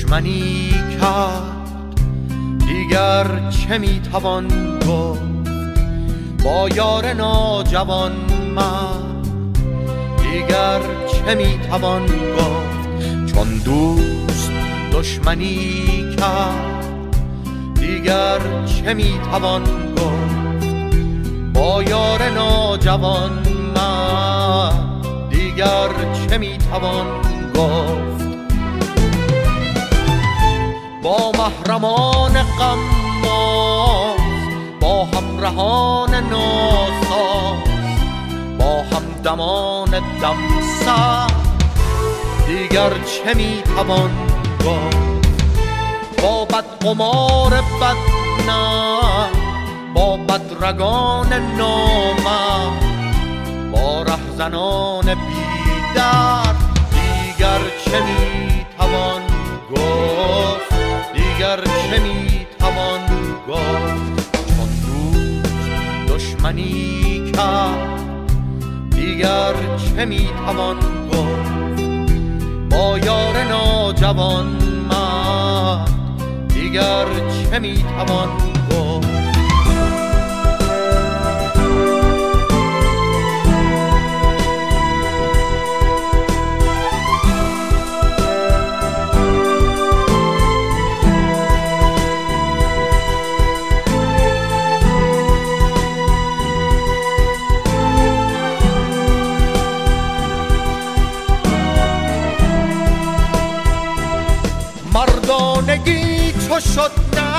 دشمنی کرد دیگر چه میتوان گفت با یار ناجوان من دیگر چه میتوان گفت چون دوست دشمنی کرد دیگر چه میتوان گفت با یار ناجوان من دیگر چه میتوان گفت با محرمان غماز با همراهان ناساز با همدمان دمسر دیگر چه میتوان گفت با بدقمار بدنام با بدرگان نامرد با رهزنان بیدر دیگر چه میتوان گفت دیگر چه میتوان گفت چون دوست دشمنی کرد دیگر چه میتوان گفت با یار ناجوان مرد دیگر چه میتوان گفت مردانگی چو شد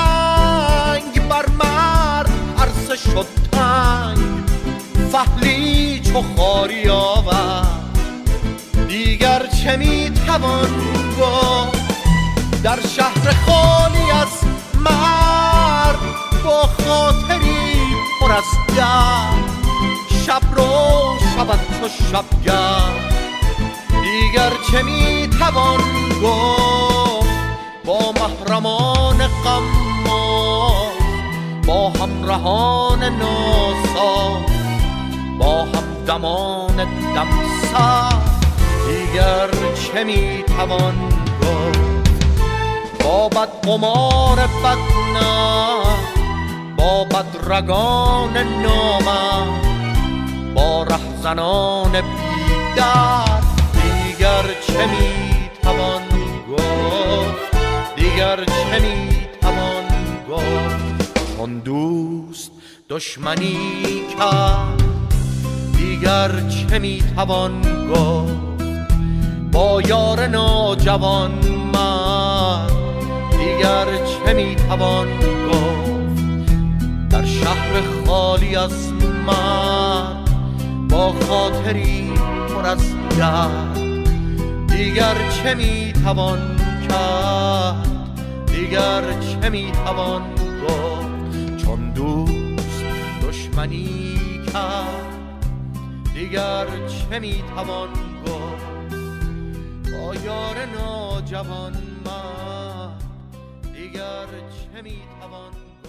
ننگ بر مرد عرصه شد تنگ فحلی چو خاری آورد دیگر چه میتوان گفت در شهر خالی از مرد با خاطری پر از درد شب رو شود چو شبگرد دیگر چه میتوان گفت با محرمان غماز با همراهان ناساز با همدمان دمسر دیگر چه میتوان گفت با بدقمار بدنام با بدرگان نامرد با رهزنان بیدر دیگر چه میتوان گفت دیگر چه میتوان گفت چون دوست دشمنی کرد دیگر چه میتوان گفت با یار ناجوان مرد دیگر چه میتوان گفت در شهر خالی از مرد با خاطری پر از درد دیگر چه میتوان کرد دیگر چه میتوان گفت چون دوست دشمنی کرد دیگر چه میتوان گفت با یار ناجوان مرد دیگر چه میتوان گفت